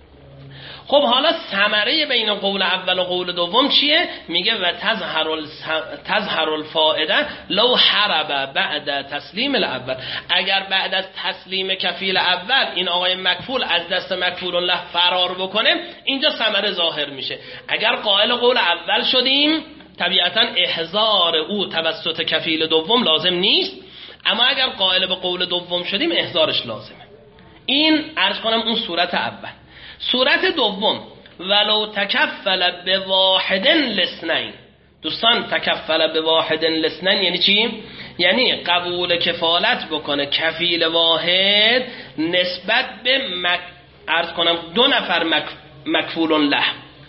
خب حالا ثمره بین قول اول و قول دوم چیه؟ میگه و تظهر الس... تظهر الفائده لو حرب بعد تسلیم الاول. اگر بعد از تسلیم کفیل اول این آقای مکفول از دست مکفول الله فرار بکنه، اینجا ثمره ظاهر میشه. اگر قائل قول اول شدیم طبیعتا احضار او توسط کفیل دوم لازم نیست، اما اگر قائل به قول دوم شدیم احضارش لازمه. این عرض کنم اون صورت اول. صورت دوم ولو تکفل به واحد لسنین. دوستان تکفل به واحد لسنین یعنی چی؟ یعنی قبول کفالت بکنه کفیل واحد نسبت به مک... عرض کنم دو نفر مک... مکفول له.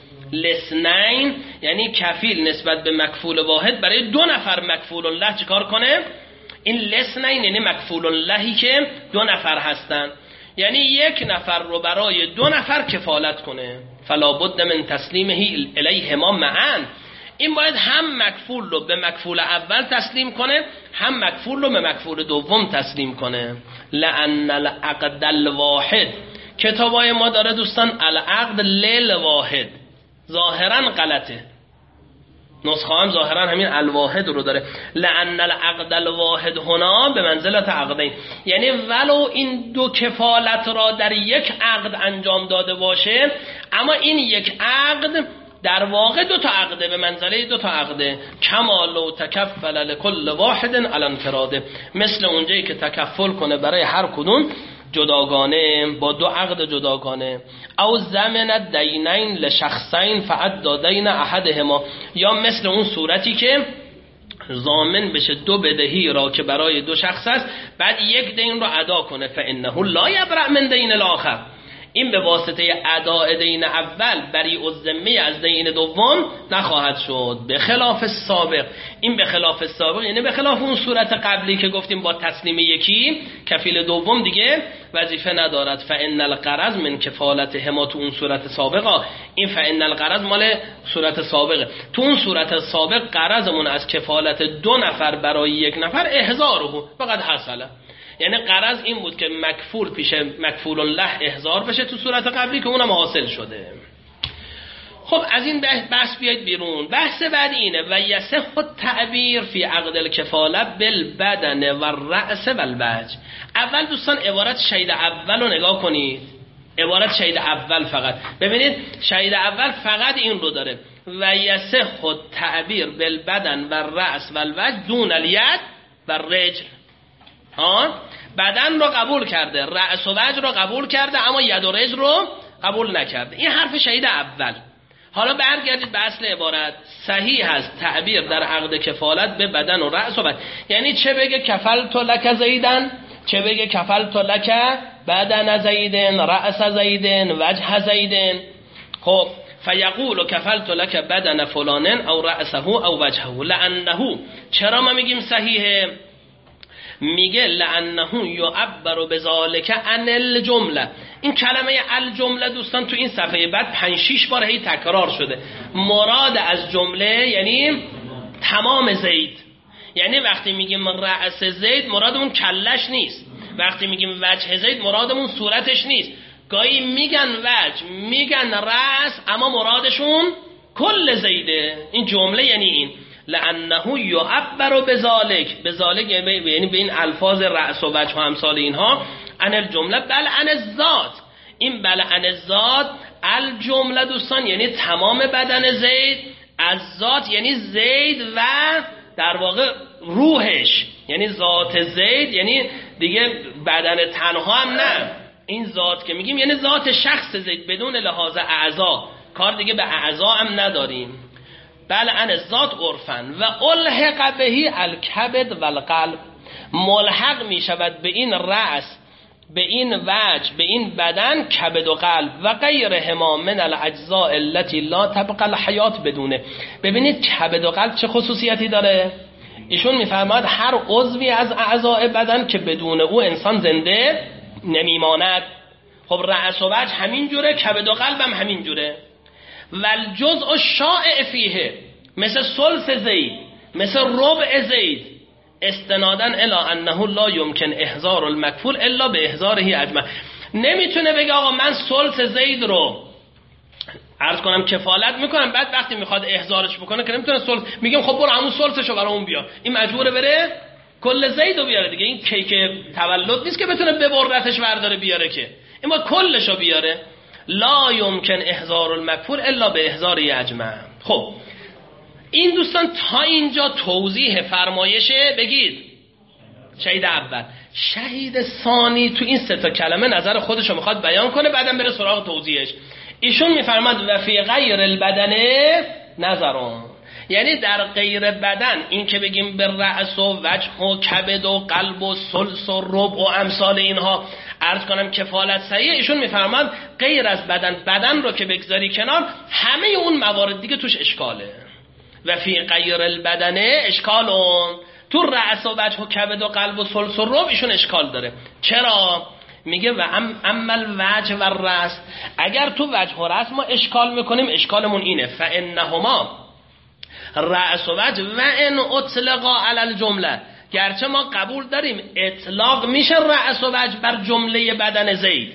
لسنین یعنی کفیل نسبت به مکفول واحد برای دو نفر مکفول له چیکار کنه؟ این لسنین یعنی مکفول لهی که دو نفر هستن، یعنی یک نفر رو برای دو نفر کفالت کنه. فلا بد من تسلیمه الیهما معا. این باید هم مکفول رو به مکفول اول تسلیم کنه، هم مکفول رو به مکفول دوم تسلیم کنه. لأن العقد الواحد، کتابای ما داره دوستان العقد للواحد، ظاهرا غلطه، نسخه هم ظاهرا همین الواحد رو داره. لأن العقد الواحد هنا به منزلت عقدین، یعنی ولو این دو کفالت را در یک عقد انجام داده باشه، اما این یک عقد در واقع دو تا عقده، به منزله دو تا عقده. کما لو تکفل لكل واحد علی انفراده، مثل اونجایی که تکفل کنه برای هر کدوم جداگانه با دو عقد جداگانه. او زمن دینین لشخصین فعد دین احدهما، یا مثل اون صورتی که ضامن بشه دو بدهی را که برای دو شخص است، بعد یک دین رو ادا کنه. فانه لا یبرأ من دین الاخر، این به واسطه اداء دین اول بریء الذمه از دین دوم نخواهد شد. به خلاف السابق، این به خلاف السابق یعنی به خلاف اون صورت قبلی که گفتیم با تسلیم یکی کفیل دوم دیگه وظیفه ندارد. فان الغرض من کفالتهما، تو اون صورت سابقه، این فان الغرض مال صورت سابقه. تو اون صورت سابق غرضمون از کفالت دو نفر برای یک نفر احضاره فقط حصله، یعنی غرض این بود که مکفول پیش مکفول الله احضار بشه تو صورت قبلی که اونم حاصل شده. خب از این بحث بیاید بیرون. بحث بعد اینه و یصح التعبیر فی عقد الکفاله بالبدن و الرأس و الوجه. اول دوستان عبارت شهید اول رو نگاه کنید، عبارت شهید اول فقط ببینید، شهید اول فقط این رو داره و یصح التعبیر بالبدن و الرأس و الوجه دون الید و الرجل. ها، بدن رو قبول کرده، رأس و وجه رو قبول کرده، اما ید و رجل رو قبول نکرده. این حرف شهید اول. حالا برگردید به اصل عبارت. صحیح هست تعبیر در عقد کفالت به بدن و رأس و وجه، یعنی چه بگه کفلت لک زیدن، چه بگه کفلت لک بدن زیدن، رأس زیدن، وجه زیدن. خب فیقول کفلت لک بدن فلان او رأسه او وجهه. لانه، چرا ما میگیم صحیحه؟ میگه لانه یعبر بذالک عن الجمله. این کلمه الجمله دوستان تو این صفحه بعد پنج شش بار هی تکرار شده. مراد از جمله یعنی تمام زید، یعنی وقتی میگیم رأس زید مرادمون کلش نیست، وقتی میگیم وجه زید مرادمون صورتش نیست. گاهی میگن وجه، میگن رأس، اما مرادشون کل زیده. این جمله یعنی این لانه یعبر بذالک، بذالک یعنی به این الفاظ رأس و وجه و امثال اینها، عن الجمله بل عن الذات. این بل عن الذات الجمله دوستان یعنی تمام بدن زید، از ذات یعنی زید و در واقع روحش، یعنی ذات زید، یعنی دیگه بدن تنها هم نه، این ذات که میگیم یعنی ذات شخص زید بدون لحاظ اعضا، کار دیگه به اعضا هم نداریم. بل عن الذات عرفن و الحق بهی الکبد و القلب، ملحق می شود به این رأس، به این وجه، به این بدن، کبد و قلب و غیرهما من الاجزاء التي لا تبقى الحیات بدونه. ببینید کبد و قلب چه خصوصیتی داره؟ ایشون میفرماد هر عضوی از اعضای بدن که بدون او انسان زنده نمیماند. خب رأس و وجه همین جوره، کبد و قلب هم همین جوره. والجزء الشائع فیه مثل ثلث زید، مثل ربع زید، استنادا الی انه لا یمکن احضار المکفول الا به احضاره اجمع. نمیتونه بگه آقا من ثلث زید رو عرض کنم کفالت میکنم، بعد وقتی میخواد احضارش بکنه که نمیتونه ثلث، میگم خب برو همون ثلثشو برای اون بیار. این مجبوره بره کل زیدو بیاره دیگه. این کیک تولد نیست که بتونه ببرتش برداره بیاره، که این باید کلشو بیاره. لا یمکن احضار المکفول الا به احضار اجمع. خب این دوستان تا اینجا توضیح فرمایشه. بگید شهید اول. شهید ثانی تو این سه تا کلمه نظر خودشو میخواد بیان کنه، بعدم بره سراغ توضیحش. ایشون میفرماد و فی غیر البدن نظرون، یعنی در غیر بدن، این که بگیم به رأس و وجه و کبد و قلب و ثلث و ربع و امثال اینها عرض کنم کفالت صحیح. ایشون میفرماد غیر از بدن، بدن رو که بگذاری کنار، همه اون موارد دیگه توش اشکاله. و فی غیر البدن اشکالون، تو رأس و وجه و کبد و قلب و ثلث و ربع ایشون اشکال داره. چرا؟ میگه و ام امل وجه و رأس، اگر تو وجه و رأس ما اشکال میکنیم، اشکالمون اینه فانهما رأس و وجه و ان اطلقا علی الجمله، گرچه ما قبول داریم اطلاق میشه رأس و وجه بر جمله بدن زید،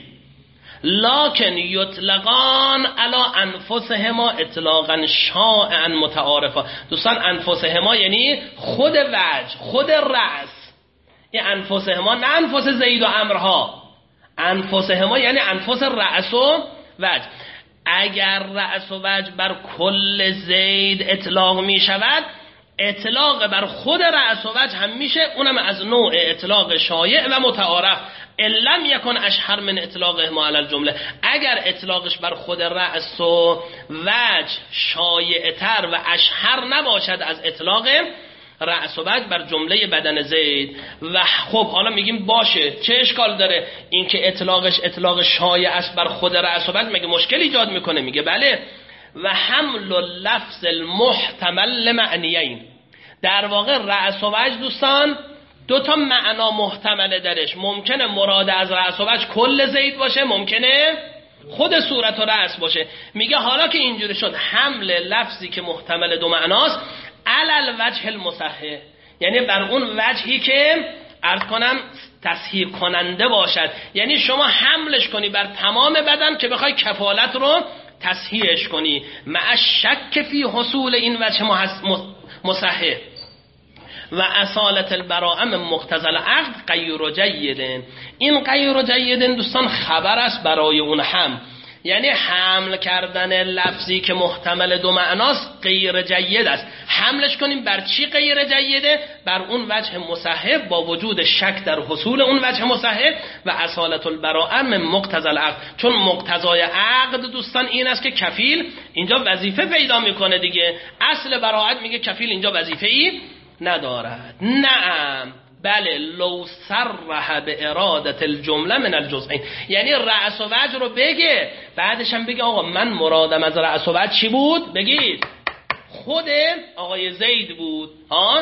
لکن یطلقان علی انفسهما اطلاقا شائعا متعارفا. دوستان انفسهما یعنی خود وجه، خود رأس. این انفسهما نه انفس زید و امرها، انفسهما یعنی انفس رأس و وجه. اگر رأس و وجه بر کل زید اطلاق می شود، اطلاق بر خود رأس و وجه هم میشه، اونم از نوع اطلاق شایع و متعارف. لم یکن اشهر من اطلاقه ما علی الجمله، اگر اطلاقش بر خود رأس و وجه شایع تر و اشهر نباشد از اطلاق رأس و وجه بر جمله بدن زید. و خب حالا میگیم باشه، چه اشکال داره این که اطلاقش اطلاق شایع است بر خود رأس و وجه، مگه مشکل ایجاد میکنه؟ میگه بله. و حمل اللفظ المحتمل معنیین، در واقع رأس و وجه دوستان دو تا معنا محتمل درش. ممکنه مراد از رأس و وجه کل زید باشه، ممکنه خود صورت و رأس باشه. میگه حالا که اینجوری شد، حمل لفظی که محتمل دو معناست علل وجه المصحح، یعنی بر اون وجهی که عرض کنم تصحیح کننده باشد، یعنی شما حملش کنی بر تمام بدن که بخوای کفالت رو تصحیحش کنی، مع شک فی حصول این وجه مصحح و اصالت البراءه من مقتضى العقد غیر جید. این غیر جید دوستان خبر است برای اون هم، یعنی حمل کردن لفظی که محتمل دو معناست غیر جید است. حملش کنیم بر چی غیر جیده؟ بر اون وجه مصحح با وجود شک در حصول اون وجه مصحح و اصالت البراءه من مقتضى العقد، چون مقتضای عقد دوستان این است که کفیل اینجا وظیفه پیدا میکنه دیگه. اصل براءت میگه کفیل اینجا وظیفه ای ندارد. نعم بله، لو صرح به ارادت الجمله من الجزئین، یعنی رأس و وجه رو بگه، بعدش هم بگه آقا من مرادم از رأس و وجه چی بود؟ بگید خود آقای زید بود. ها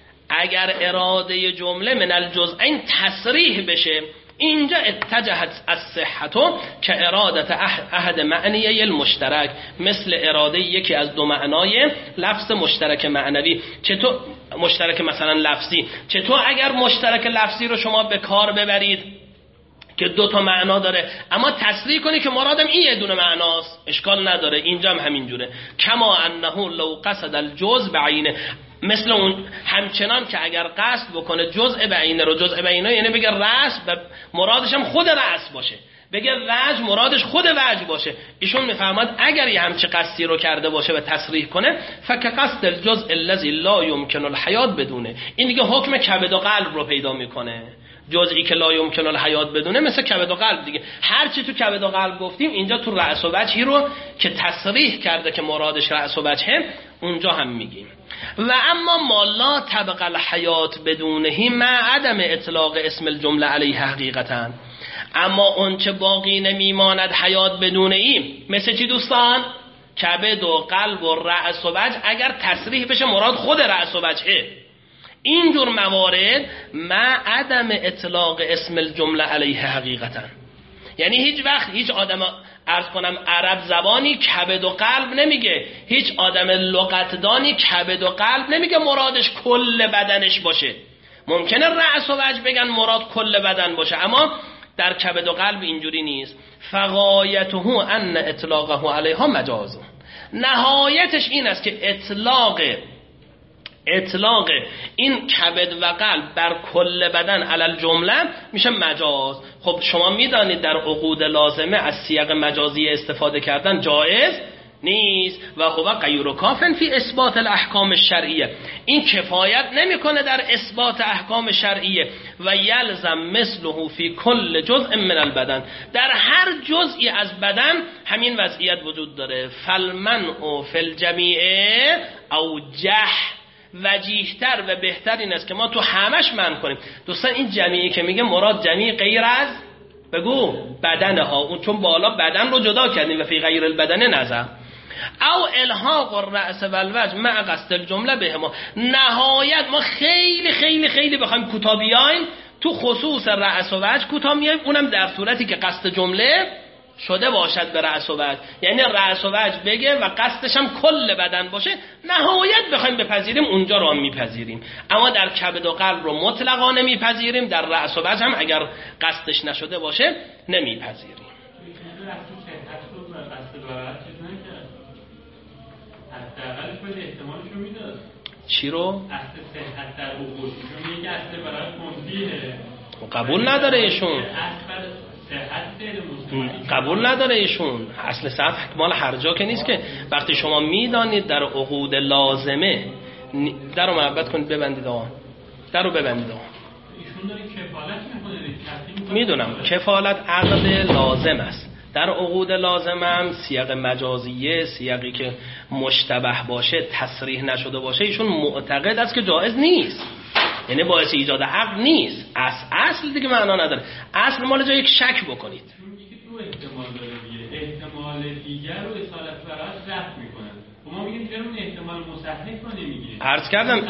اگر اراده جمله من الجزئین تصریح بشه، اینجا اتجهت از صحتو که ارادت احد معنیه المشترک، مثل اراده یکی از دو معنای لفظ مشترک معنوی. چطور مشترک مثلا لفظی؟ چطور اگر مشترک لفظی رو شما به کار ببرید که دو تا معنا داره، اما تصریح کنی که مرادم این یه دونه معناست، اشکال نداره. اینجا هم همین جوره. کما انه لو قصد الجزء بعینه، مثل اون همچنان که اگر قصد بکنه جزء بعینه رو، جزء بعینه یعنی بگه رأس و مرادش هم خود رأس باشه، بگه وجه مرادش خود وجه باشه. ایشون میفهمد اگر یه همچی قصدی رو کرده باشه و تصریح کنه، فک قصد الجزء الذی لا یمکن الحیات بدونه، این دیگه حکم کبد و قلب رو پیدا میکنه. جزئی که لا یمکن الحیات بدونه مثل کبد و قلب دیگه. هر چی تو کبد و قلب گفتیم، اینجا تو رأس و وجهی رو که تصریح کرده که مرادش رأس و وجهه، اونجا هم میگیم. و اما ما لا طبق الحیات بدونهی مع عدم اطلاق اسم الجمله علیه حقیقتا، اما اون چه باقی نمیماند حیات بدون این، مثل چی دوستان؟ کبد و قلب و رأس و وجه اگر تصریح بشه مراد خود رأس و وجهه، اینجور موارد مع عدم اطلاق اسم الجمله علیه حقیقتا، یعنی هیچ وقت هیچ آدم عرض کنم عرب زبانی کبد و قلب نمیگه، هیچ آدم لغتدانی کبد و قلب نمیگه مرادش کل بدنش باشه. ممکنه رأس و وجه بگن مراد کل بدن باشه، اما در کبد و قلب اینجوری نیست. فغایته ان اطلاقه علیها مجاز، نهایتش این است که اطلاق اطلاق این کبد و قلب بر کل بدن علی الجمله میشه مجاز. خب شما میدانید در عقود لازمه از سیاق مجازی استفاده کردن جایز نیست و هو غیر کافن فی اثبات الاحکام الشرعیه، این کفایت نمیکنه در اثبات احکام شرعیه. و یلزم مثله فی کل جزء من البدن، در هر جزئی از بدن همین وضعیت وجود داره. فالمنع فی الجمیع او جه، وجیه‌تر و بهتر این است که ما تو همش منع کنیم. دوستان این جمیعی که میگه مراد جمیع غیر از بگو بدنه ها، اون چون بالا بدن رو جدا کردیم و فی غیر البدن نظر. او الحاق الرأس و الوجه مع قصد الجمله بهما، نهایت ما خیلی خیلی خیلی بخوایم کوتاه بیایم تو خصوص رأس و وجه کوتاه میایم، اونم در صورتی که قصد جمله شده باشد به رأس و وجه، یعنی رأس و وجه بگه و قصدش هم کل بدن باشه، نهایت بخوایم بپذیریم اونجا رو هم میپذیریم. اما در کبد و قلب رو مطلقا نمیپذیریم، در رأس و وجه هم اگر قصدش نشده باشه نمیپذیریم. حداقلش باید احتمالش رو میداد. چی رو؟ اصل صحت در عقول، چون میگه اصل برای منفیه قبول نداره ایشون، صحت قبول نداره ایشون. اصل صحت مال هر جا که نیست که. وقتی شما میدانید در عقود لازمه، در رو محبت کنید ببندید آقا، در رو ببندید آقا. ایشون داره کفالت میکنه، میدونم کفالت عقد لازم است. در عقود لازم هم سیاق مجازیه، سیاقی که مشتبه باشه، تصریح نشده باشه، ایشون معتقد است که جایز نیست، یعنی باعث ایجاد عقد نیست. اصل اصل دیگه معنا نداره، اصل مال جای یک شک بکنید. چون دیگه دو احتمال داره دیگه، احتمال دیگر رو اصالت برات رفت میکنن، ما میگیم چرا اون احتمال مصحح رو نمیگیریم. عرض کردم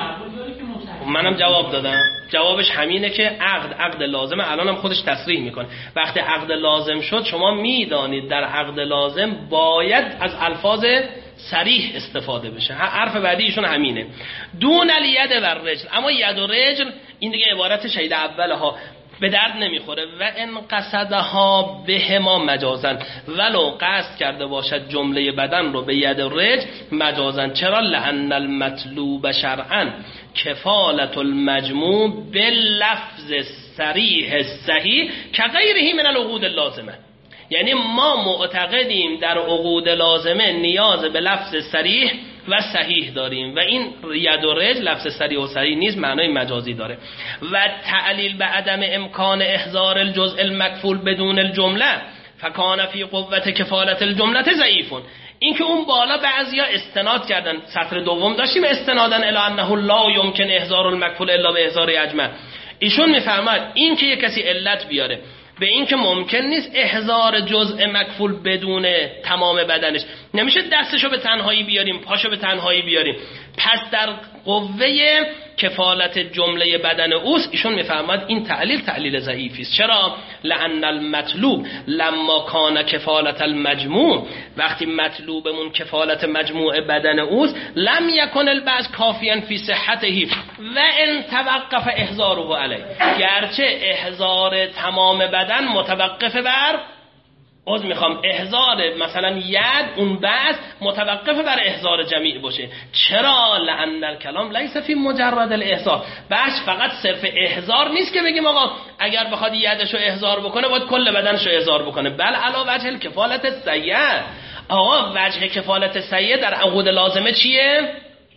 منم جواب دادم، جوابش همینه که عقد عقد لازمه، الانم خودش تصریح میکنه. وقتی عقد لازم شد شما میدانید در عقد لازم باید از الفاظ صریح استفاده بشه. حرف بعدی ایشون همینه، دون الید و الرجل. اما ید و رجل این دیگه عبارت شهید اوله ها به درد نمیخوره. و ان قصدها بهما مجازن، ولو قصد کرده باشد جمله بدن رو به ید و رجل مجازن. چرا؟ لأن المطلوب شرعا کفالت المجموع باللفظ صریح صحیح که غیره من العقود اللازمه. یعنی ما معتقدیم در عقود لازمه نیاز به لفظ صریح و صحیح داریم و این ید و رجل لفظ صریح و صحیح نیست، معنای مجازی داره. و تعلیل به عدم امکان احضار الجزء المکفول بدون الجمله فکان فی قوت کفالت الجمله ضعیفون. این که اون بالا بعضیا استناد کردن، سطر دوم داشتیم استنادن الی انه لا یمکن احضار المکفول الا به احضار اجمع. ایشون میفرماید این که یک کسی علت بیاره به این که ممکن نیست احضار جزء مکفول بدون تمام بدنش، نمیشه دستشو به تنهایی بیاریم، پاشو به تنهایی بیاریم، پس در قوه کفالت جمله بدن اوست. ایشون میفهمد این تعلیل تعلیل ضعیفی است. چرا؟ لأن المطلوب لما کان کفالت المجموع، وقتی مطلوبمون کفالت مجموع بدن اوست، لم یکن البعض کافیا فی صحته و ان توقف احضاره علیه، گرچه احضار تمام بدن متوقف بر از میخوام احضار مثلا ید اون بعض متوقف بر احضار جمیع باشه. چرا؟ لأن الکلام لیس فی مجرد الاحضار، بحث فقط صرف احضار نیست که بگیم آقا اگر بخواد یدشو احضار بکنه باید کل بدنشو احضار بکنه، بل علا وجه کفالت سید. آقا وجه کفالت سید در عقود لازمه چیه؟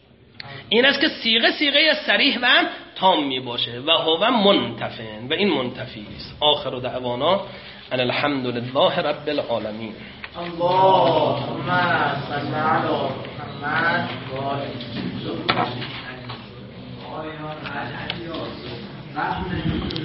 این است که صیغه صیغه صریح و تام می باشه و هو منتفن و این منتفی است. آخر دعوانا ان الحمد لله رب العالمین. اللهم صل علی محمد و آل محمد.